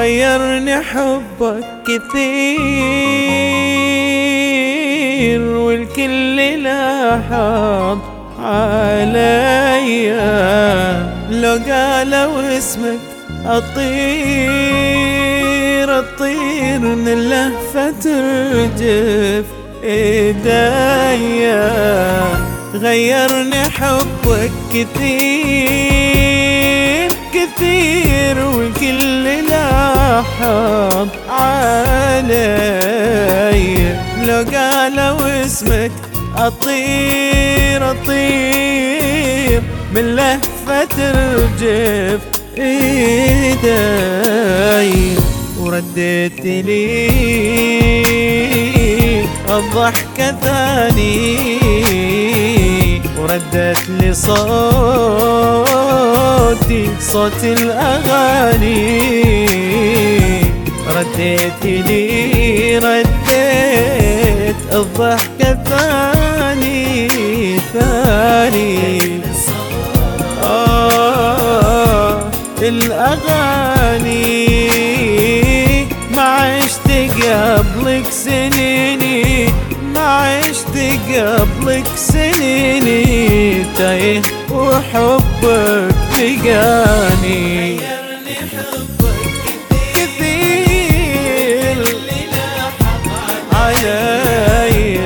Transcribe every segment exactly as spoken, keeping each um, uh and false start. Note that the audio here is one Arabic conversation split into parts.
غيرني حبك كثير، والكل لاحظ عليا. لو قالوا اسمك أطير أطير من اللهفة ترجف ايديا. غيرني حبك كثير كثير، والكل لاحظ علي. لو قالوا اسمك أطير أطير من لهفة ترجف ايدي. ورديت لي الضحكة ثاني، وردت لي صوتي صوت الأغاني. رديت لي رديت الضحكة ثاني ثاني. آه الأغاني ما عشت قبلك سنيني، ما عشت قبلك سنيني، تايه وحبك لقاني. غيرني حبك كثير علي.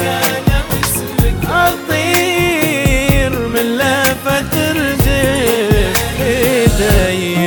أطير من لهفة ترجف ايدي.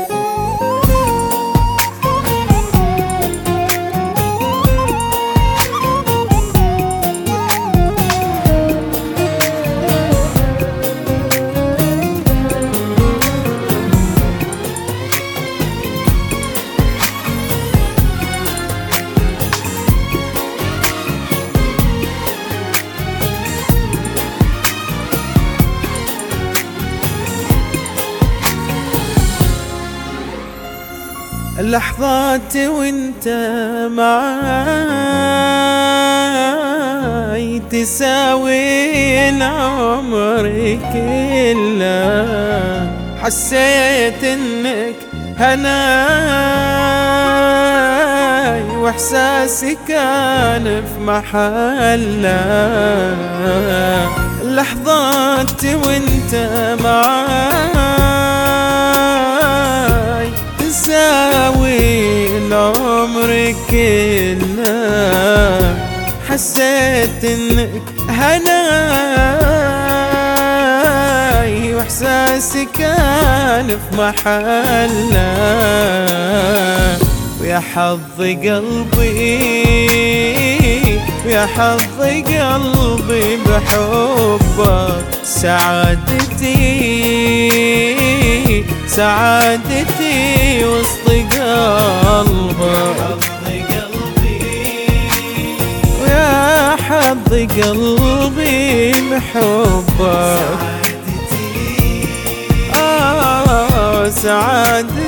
اللحظات وانت معاي تساوي العمر كله. حسيت انك هناي، واحساسي كان في محله. اللحظات وانت معاي تساوي العمر كله. حسيت انك هناي، واحساسي كان في محله. ويا حظ قلبي ويا حظ قلبي بحبك، سعادتي سعادتي وسط قلبك. ويا حظ قلبي بحبك، آه سعادتي